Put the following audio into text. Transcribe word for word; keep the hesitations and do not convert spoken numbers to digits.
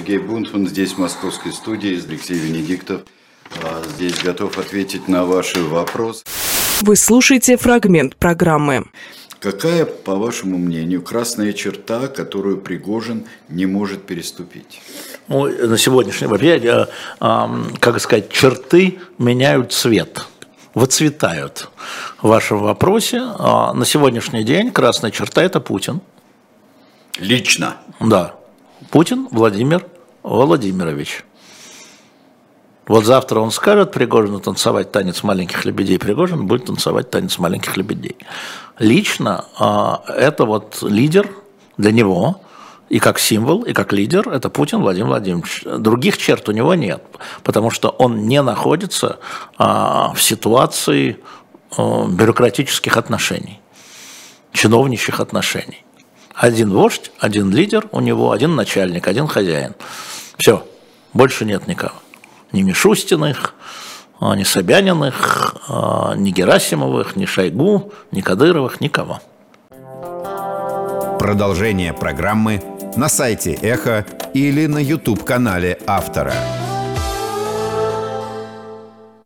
Сергей Бунтман, здесь в московской студии, Алексей Венедиктов. Здесь готов ответить на ваши вопросы. Вы слушаете фрагмент программы. Какая, по вашему мнению, красная черта, которую Пригожин не может переступить? Ну, на сегодняшний момент, как сказать, черты меняют цвет, выцветают. В вашем вопросе на сегодняшний день красная черта – это Путин. Лично? Да. Путин Владимир Владимирович. Вот завтра он скажет Пригожину танцевать танец маленьких лебедей, Пригожин будет танцевать танец маленьких лебедей. Лично это вот лидер для него, и как символ, и как лидер, это Путин Владимир Владимирович. Других черт у него нет, потому что он не находится в ситуации бюрократических отношений, чиновничьих отношений. Один вождь, один лидер у него, один начальник, один хозяин. Все, больше нет никого. Ни Мишустиных, ни Собяниных, ни Герасимовых, ни Шойгу, ни Кадыровых, никого. Продолжение программы на сайте Эхо или на YouTube-канале автора.